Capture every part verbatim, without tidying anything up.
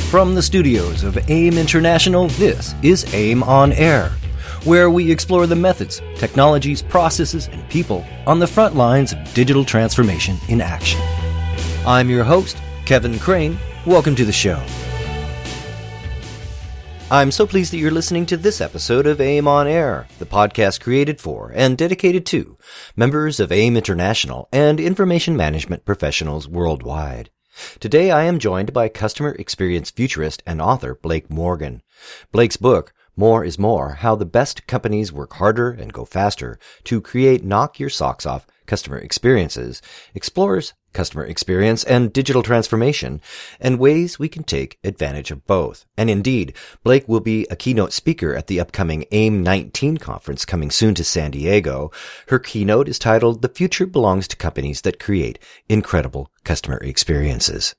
From the studios of AIM International, this is AIM on Air, where we explore the methods, technologies, processes, and people on the front lines of digital transformation in action. I'm your host, Kevin Crane. Welcome to the show. I'm so pleased that you're listening to this episode of AIM on Air, the podcast created for and dedicated to members of AIM International and information management professionals worldwide. Today I am joined by customer experience futurist and author Blake Morgan. Blake's book, More is More, How the Best Companies Work Harder and Go Faster to Create Knock Your Socks Off Customer Experiences, explores customer experience and digital transformation and ways we can take advantage of both. And indeed, Blake will be a keynote speaker at the upcoming AIM nineteen conference coming soon to San Diego. Her keynote is titled The Future Belongs to Companies That Create Incredible Customer Experiences.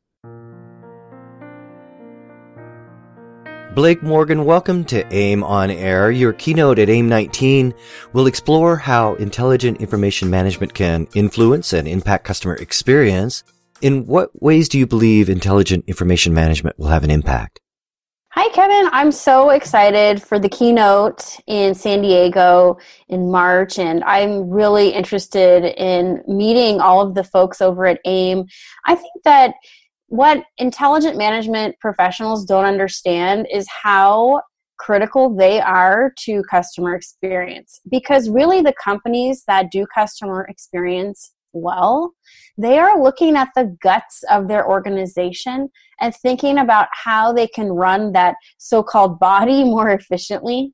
Blake Morgan, welcome to AIM on Air. Your keynote at AIM nineteen will explore how intelligent information management can influence and impact customer experience. In what ways do you believe intelligent information management will have an impact? Hi, Kevin. I'm so excited for the keynote in San Diego in March, and I'm really interested in meeting all of the folks over at AIM. I think that what intelligent management professionals don't understand is how critical they are to customer experience. Because really the companies that do customer experience well, they are looking at the guts of their organization and thinking about how they can run that so-called body more efficiently.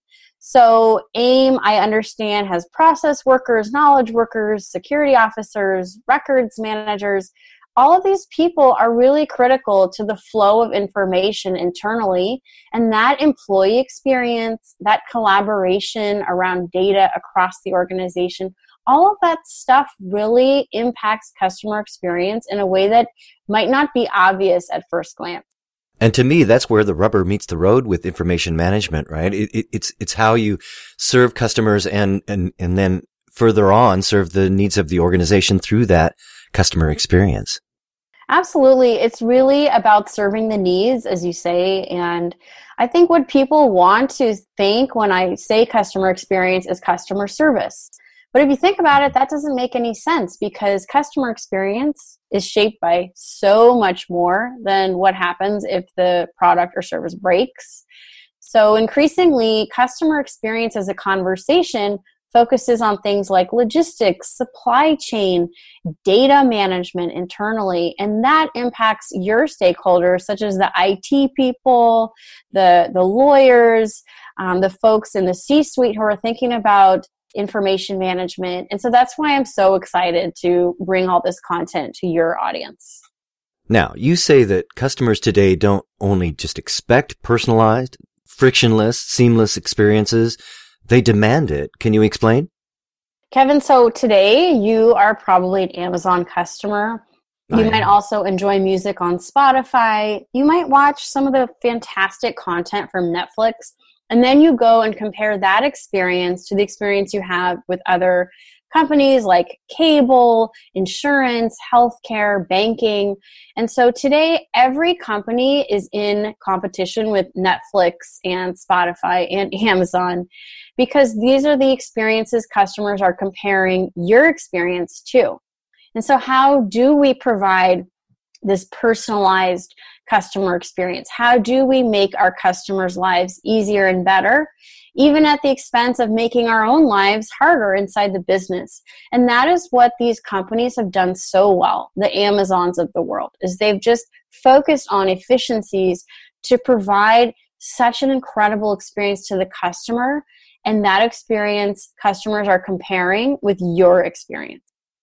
So AIM, I understand, has process workers, knowledge workers, security officers, records managers. All of these people are really critical to the flow of information internally, and that employee experience, that collaboration around data across the organization, all of that stuff really impacts customer experience in a way that might not be obvious at first glance. And to me, that's where the rubber meets the road with information management, right? It, it, it's it's how you serve customers and, and, and then further on serve the needs of the organization through that customer experience. Absolutely. It's really about serving the needs, as you say. And I think what people want to think when I say customer experience is customer service. But if you think about it, that doesn't make any sense because customer experience is shaped by so much more than what happens if the product or service breaks. So increasingly, customer experience as a conversation focuses on things like logistics, supply chain, data management internally, and that impacts your stakeholders, such as the I T people, the, the lawyers, um, the folks in the C-suite who are thinking about information management. And so that's why I'm so excited to bring all this content to your audience. Now, you say that customers today don't only just expect personalized, frictionless, seamless experiences, they demand it. Can you explain? Kevin, so today you are probably an Amazon customer. You might also enjoy music on Spotify. You might watch some of the fantastic content from Netflix. And then you go and compare that experience to the experience you have with other companies like cable, insurance, healthcare, banking. And so today, every company is in competition with Netflix and Spotify and Amazon because these are the experiences customers are comparing your experience to. And so how do we provide this personalized customer experience? How do we make our customers' lives easier and better, even at the expense of making our own lives harder inside the business? And that is what these companies have done so well, the Amazons of the world, is they've just focused on efficiencies to provide such an incredible experience to the customer, and that experience customers are comparing with your experience.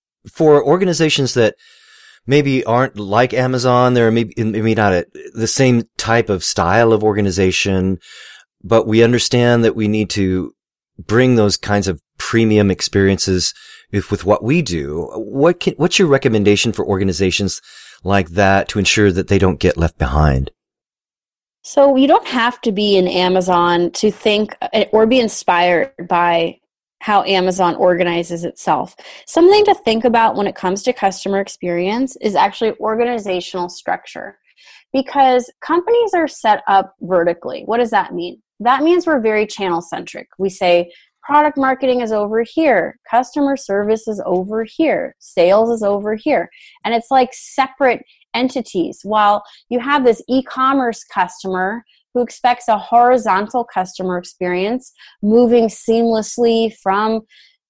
For organizations that maybe aren't like Amazon, they're maybe, maybe not a, the same type of style of organization, but we understand that we need to bring those kinds of premium experiences with, with what we do. What can, what's your recommendation for organizations like that to ensure that they don't get left behind? So you don't have to be in Amazon to think or be inspired by how Amazon organizes itself. Something to think about when it comes to customer experience is actually organizational structure. because companies are set up vertically. What does that mean? That means we're very channel centric. We say product marketing is over here, customer service is over here, sales is over here. And it's like separate entities. While you have this e-commerce customer who expects a horizontal customer experience, moving seamlessly from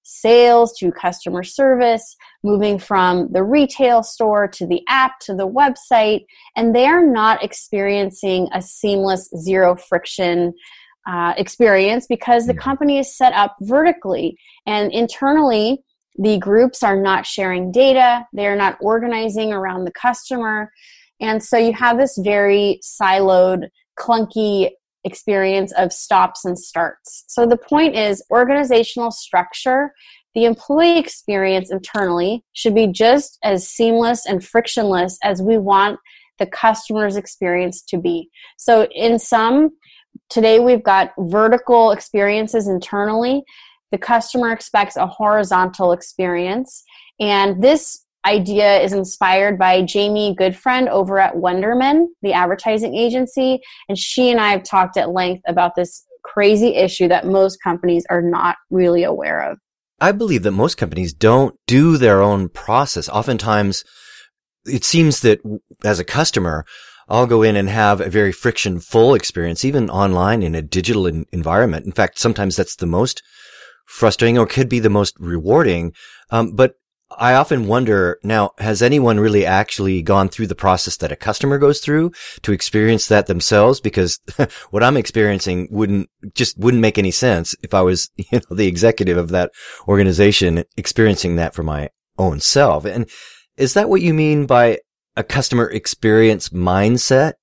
sales to customer service, moving from the retail store to the app to the website, and they're not experiencing a seamless zero friction uh, experience because the company is set up vertically. And internally, the groups are not sharing data, they're not organizing around the customer, and so you have this very siloed, clunky experience of stops and starts. So the point is organizational structure, the employee experience internally should be just as seamless and frictionless as we want the customer's experience to be. So in some, today we've got vertical experiences internally. The customer expects a horizontal experience. And this idea is inspired by Jamie Goodfriend over at Wenderman, the advertising agency, and she and I have talked at length about this crazy issue that most companies are not really aware of. I believe that most companies don't do their own process. Oftentimes, it seems that as a customer, I'll go in and have a very friction-full experience, even online in a digital in- environment. In fact, sometimes that's the most frustrating or could be the most rewarding. Um, but I often wonder now, has anyone really actually gone through the process that a customer goes through to experience that themselves? Because what I'm experiencing wouldn't just wouldn't make any sense if I was, you know, the executive of that organization experiencing that for my own self. And is that what you mean by a customer experience mindset?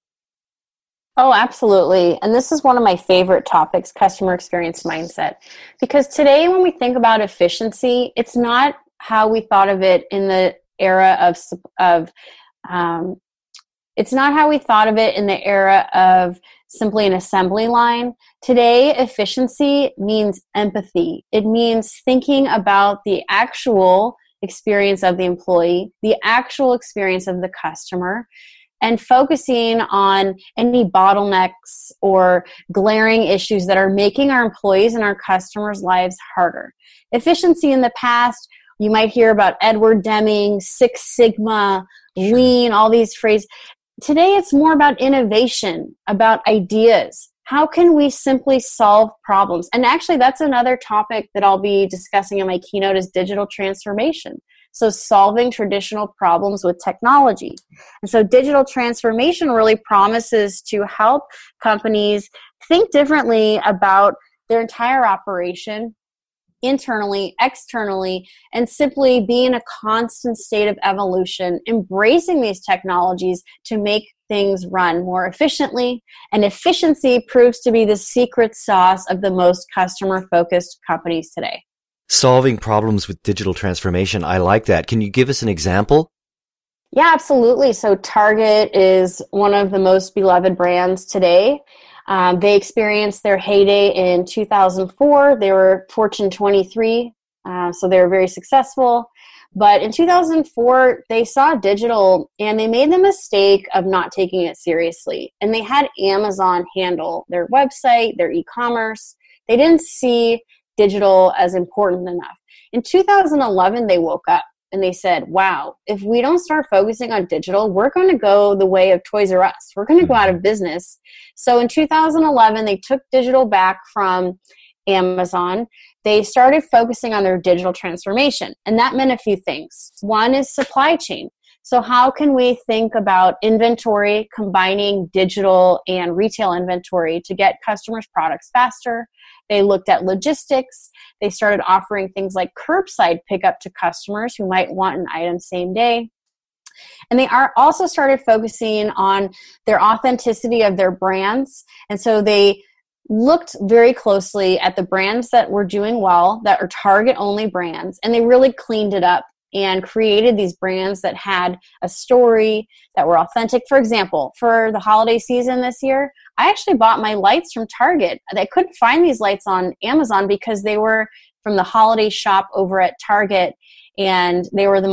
Oh, absolutely. And this is one of my favorite topics, customer experience mindset. Because today when we think about efficiency, it's not how we thought of it in the era of, of um, it's not how we thought of it in the era of simply an assembly line. Today, efficiency means empathy. It means thinking about the actual experience of the employee, the actual experience of the customer, and focusing on any bottlenecks or glaring issues that are making our employees and our customers' lives harder. Efficiency in the past, you might hear about Edward Deming, Six Sigma, Lean, all these phrases. Today, it's more about innovation, about ideas. How can we simply solve problems? And actually, that's another topic that I'll be discussing in my keynote is digital transformation. So solving traditional problems with technology. And so digital transformation really promises to help companies think differently about their entire operation, internally, externally, and simply be in a constant state of evolution, embracing these technologies to make things run more efficiently. And efficiency proves to be the secret sauce of the most customer-focused companies today. Solving problems with digital transformation. I like that. Can you give us an example? Yeah, absolutely. So Target is one of the most beloved brands today. Um, they experienced their heyday in two thousand four. They were Fortune twenty-three, uh, so they were very successful. But in two thousand four, they saw digital and they made the mistake of not taking it seriously. And they had Amazon handle their website, their e-commerce. They didn't see digital as important enough. In two thousand eleven, they woke up and they said, wow, if we don't start focusing on digital, we're going to go the way of Toys R Us. We're going to go out of business. So in two thousand eleven, they took digital back from Amazon. They started focusing on their digital transformation. And that meant a few things. One is supply chain. So how can we think about inventory, combining digital and retail inventory to get customers' products faster? They looked at logistics. They started offering things like curbside pickup to customers who might want an item same day. And they are also started focusing on their authenticity of their brands. And so they looked very closely at the brands that were doing well, that are Target-only brands, and they really cleaned it up and created these brands that had a story, that were authentic. For example, for the holiday season this year, I actually bought my lights from Target. I couldn't find these lights on Amazon because they were from the holiday shop over at Target, and they were the most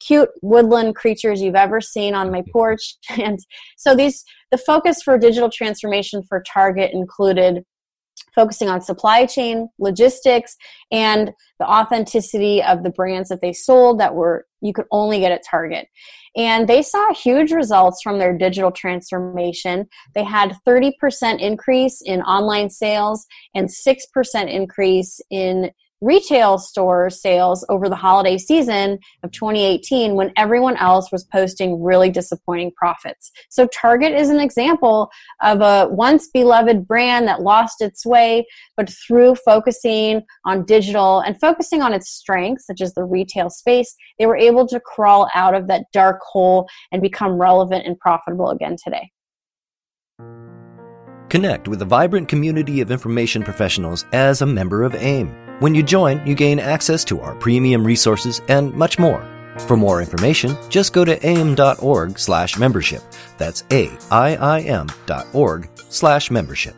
cute woodland creatures you've ever seen on my porch. And so these, the focus for digital transformation for Target included focusing on supply chain, logistics, and the authenticity of the brands that they sold that were you could only get at Target. And they saw huge results from their digital transformation. They had thirty percent increase in online sales and six percent increase in retail store sales over the holiday season of twenty eighteen, when everyone else was posting really disappointing profits. So Target is an example of a once beloved brand that lost its way, but through focusing on digital and focusing on its strengths, such as the retail space, they were able to crawl out of that dark hole and become relevant and profitable again today. Connect with a vibrant community of information professionals as a member of AIM. When you join, you gain access to our premium resources and much more. For more information, just go to aim.org slash membership. That's A-I-I-M dot org slash membership.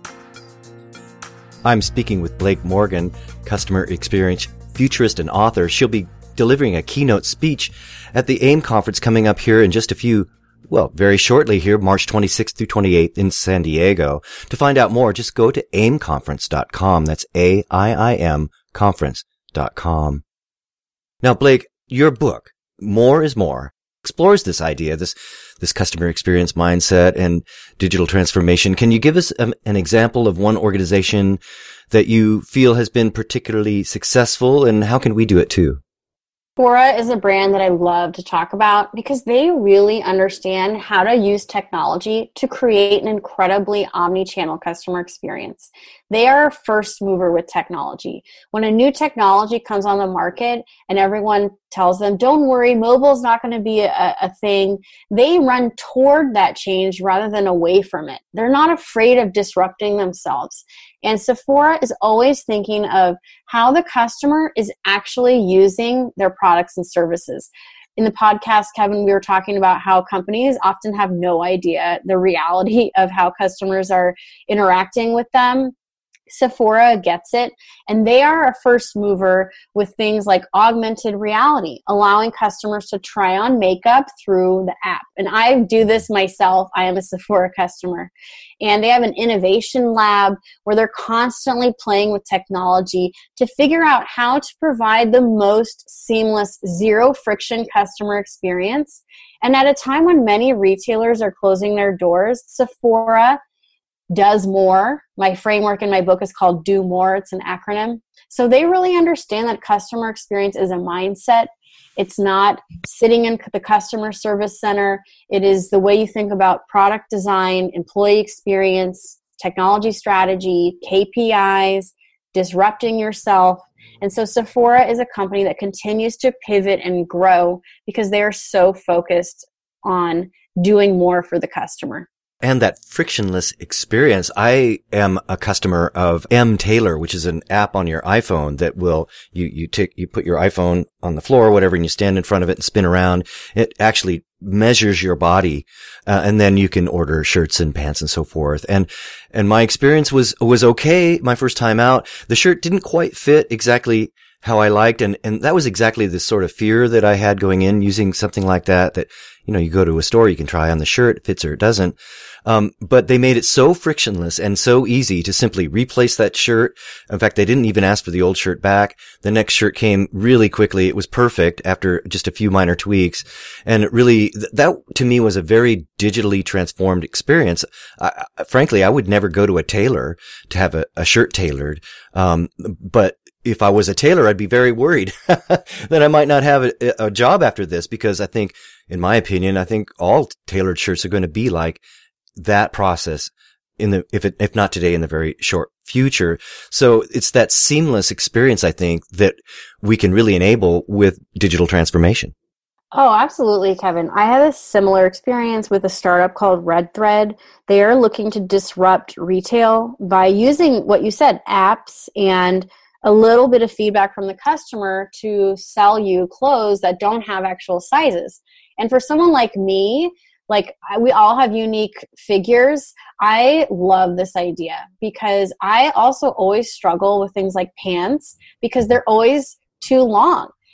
I'm speaking with Blake Morgan, customer experience futurist and author. She'll be delivering a keynote speech at the AIM conference coming up here in just a few Well, very shortly here, March twenty-sixth through twenty-eighth in San Diego. To find out more, just go to aim conference dot com. That's A I I M conference dot com. Now, Blake, your book, More is More, explores this idea, this this customer experience mindset and digital transformation. Can you give us a, an example of one organization that you feel has been particularly successful, and how can we do it too? Sephora is a brand that I love to talk about because they really understand how to use technology to create an incredibly omni-channel customer experience. They are a first mover with technology. When a new technology comes on the market and everyone tells them, don't worry, mobile is not going to be a, a thing, they run toward that change rather than away from it. They're not afraid of disrupting themselves. And Sephora is always thinking of how the customer is actually using their products and services. In the podcast, Kevin, we were talking about how companies often have no idea the reality of how customers are interacting with them. Sephora gets it, and they are a first mover with things like augmented reality, allowing customers to try on makeup through the app. And I do this myself. I am a Sephora customer. And they have an innovation lab where they're constantly playing with technology to figure out how to provide the most seamless, zero friction customer experience. And at a time when many retailers are closing their doors, Sephora does more. My framework in my book is called Do More. It's an acronym. So they really understand that customer experience is a mindset. It's not sitting in the customer service center. It is the way you think about product design, employee experience, technology strategy, K P Is, disrupting yourself. And so Sephora is a company that continues to pivot and grow because they are so focused on doing more for the customer. And that frictionless experience. I am a customer of mTailor, which is an app on your iPhone that will, you, you take, you put your iPhone on the floor or whatever, and you stand in front of it and spin around. It actually measures your body, uh, and then you can order shirts and pants and so forth. And, and my experience was, was okay my first time out. The shirt didn't quite fit exactly how I liked. And, and that was exactly the sort of fear that I had going in using something like that, that, you know, you go to a store, you can try on the shirt, it fits or it doesn't. Um, but they made it so frictionless and so easy to simply replace that shirt. In fact, they didn't even ask for the old shirt back. The next shirt came really quickly. It was perfect after just a few minor tweaks. And it really, that to me was a very digitally transformed experience. I, frankly, I would never go to a tailor to have a, a shirt tailored. Um, but if I was a tailor, I'd be very worried that I might not have a, a job after this, because I think, in my opinion, I think all tailored shirts are going to be like that process in the, if it, if not today, in the very short future. So it's that seamless experience, I think, that we can really enable with digital transformation. Oh, absolutely, Kevin. I had a similar experience with a startup called Red Thread. They are looking to disrupt retail by using what you said, apps and a little bit of feedback from the customer to sell you clothes that don't have actual sizes. And for someone like me, like we all have unique figures, I love this idea because I also always struggle with things like pants because they're always too long.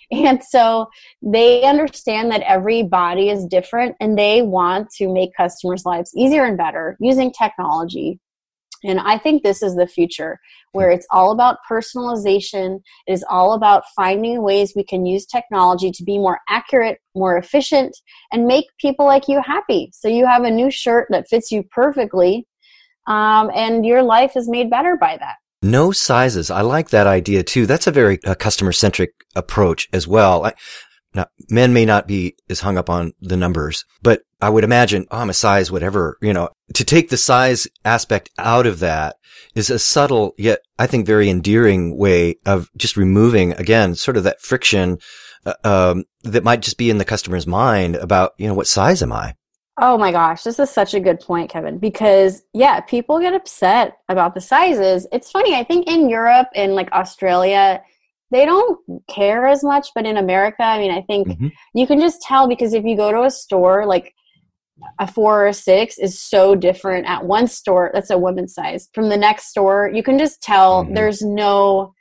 And so they understand that every body is different and they want to make customers' lives easier and better using technology. And I think this is the future, where it's all about personalization. It is all about finding ways we can use technology to be more accurate, more efficient, and make people like you happy. So you have a new shirt that fits you perfectly, um, and your life is made better by that. No sizes. I like that idea too. That's a very uh, customer-centric approach as well. I, now, men may not be as hung up on the numbers, but I would imagine, oh, I'm a size, whatever, you know, to take the size aspect out of that is a subtle, yet I think very endearing way of just removing, again, sort of that friction, uh, um, that might just be in the customer's mind about, you know, what size am I? Oh my gosh, this is such a good point, Kevin, because yeah, people get upset about the sizes. It's funny, I think in Europe and like Australia, they don't care as much, but in America, I mean, I think mm-hmm. you can just tell, because if you go to a store, like a four or a six is so different at one store, that's a woman's size, from the next store, you can just tell mm-hmm. there's no,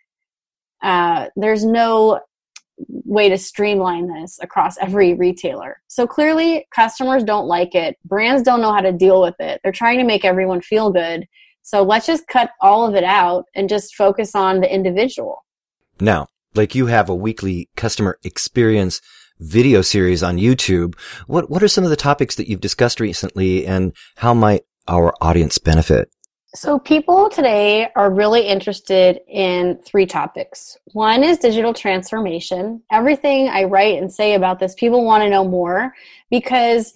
uh, there's no way to streamline this across every retailer. So clearly customers don't like it. Brands don't know how to deal with it. They're trying to make everyone feel good. So let's just cut all of it out and just focus on the individual. Now, like you have a weekly customer experience video series on YouTube. What what are some of the topics that you've discussed recently, and how might our audience benefit? So people today are really interested in three topics. One is digital transformation. Everything I write and say about this, people want to know more because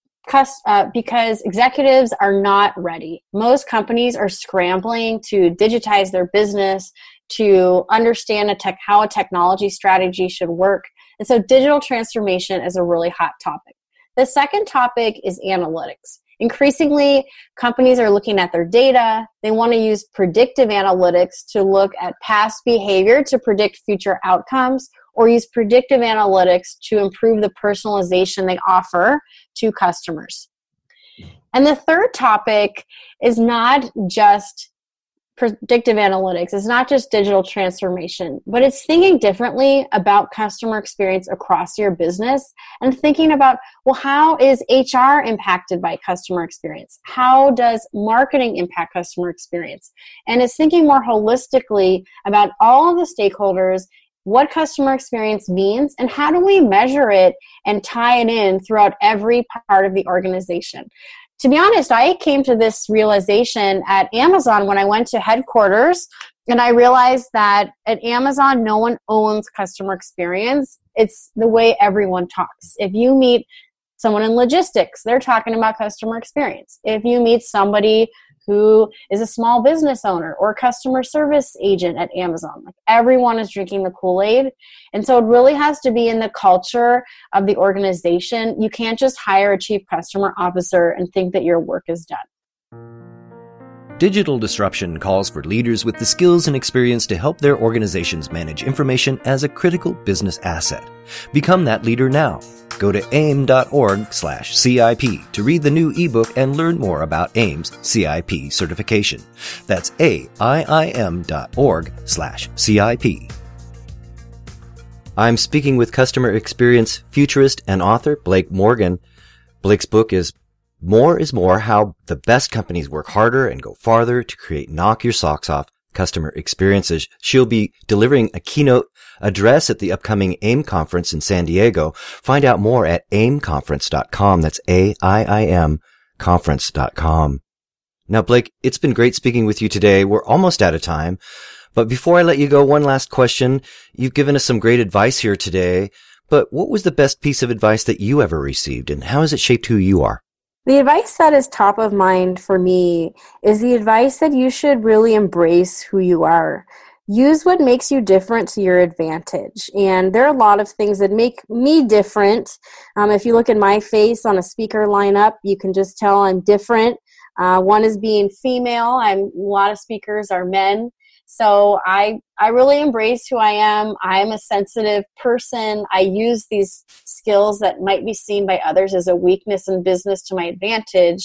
uh, because executives are not ready. Most companies are scrambling to digitize their business, to understand a tech, how a technology strategy should work. And so digital transformation is a really hot topic. The second topic is analytics. Increasingly, companies are looking at their data. They want to use predictive analytics to look at past behavior to predict future outcomes, or use predictive analytics to improve the personalization they offer to customers. And the third topic is not just predictive analytics. It's not just digital transformation, but it's thinking differently about customer experience across your business and thinking about, well, how is H R impacted by customer experience? How does marketing impact customer experience? And it's thinking more holistically about all of the stakeholders, what customer experience means, and how do we measure it and tie it in throughout every part of the organization. To be honest, I came to this realization at Amazon when I went to headquarters, and I realized that at Amazon, no one owns customer experience. It's the way everyone talks. If you meet someone in logistics, they're talking about customer experience. If you meet somebody who is a small business owner or customer service agent at Amazon, like everyone is drinking the Kool-Aid. And so it really has to be in the culture of the organization. You can't just hire a chief customer officer and think that your work is done. Digital disruption calls for leaders with the skills and experience to help their organizations manage information as a critical business asset. Become that leader now. Go to aim.org slash CIP to read the new ebook and learn more about AIM's C I P certification. That's A I I M dot org slash CIP. I'm speaking with customer experience futurist and author Blake Morgan. Blake's book is More is More: How the Best Companies Work Harder and Go Farther to Create Knock Your Socks Off Customer Experiences. She'll be delivering a keynote address at the upcoming AIM conference in San Diego. Find out more at aim conference dot com. That's A I I M conference dot com. Now, Blake, it's been great speaking with you today. We're almost out of time. But before I let you go, one last question. You've given us some great advice here today, but what was the best piece of advice that you ever received, and how has it shaped who you are? The advice that is top of mind for me is the advice that you should really embrace who you are. Use what makes you different to your advantage. And there are a lot of things that make me different. Um, if you look at my face on a speaker lineup, you can just tell I'm different. Uh, one is being female. I'm, a lot of speakers are men. So I I really embrace who I am. I'm a sensitive person. I use these skills that might be seen by others as a weakness in business to my advantage,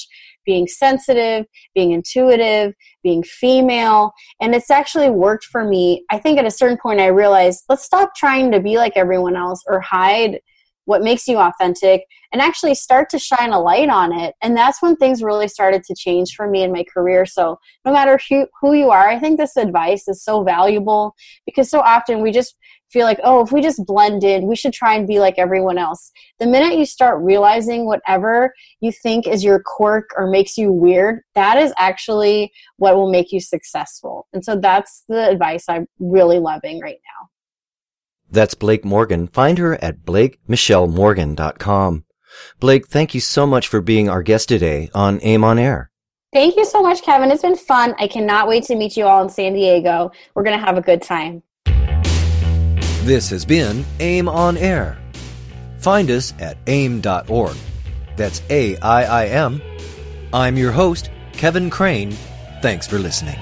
being sensitive, being intuitive, being female. And it's actually worked for me. I think at a certain point I realized, let's stop trying to be like everyone else or hide what makes you authentic and actually start to shine a light on it. And that's when things really started to change for me in my career. So no matter who, who you are, I think this advice is so valuable because so often we just feel like, oh, if we just blend in, we should try and be like everyone else. The minute you start realizing whatever you think is your quirk or makes you weird, that is actually what will make you successful. And so that's the advice I'm really loving right now. That's Blake Morgan. Find her at blake michelle morgan dot com. Blake, thank you so much for being our guest today on AIM on Air. Thank you so much, Kevin. It's been fun. I cannot wait to meet you all in San Diego. We're going to have a good time. This has been AIM on Air. Find us at aim dot org. That's A I I M. I'm your host, Kevin Crane. Thanks for listening.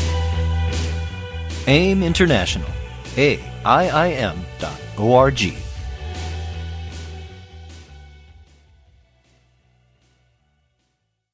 AIM International. A I I M dot O R G.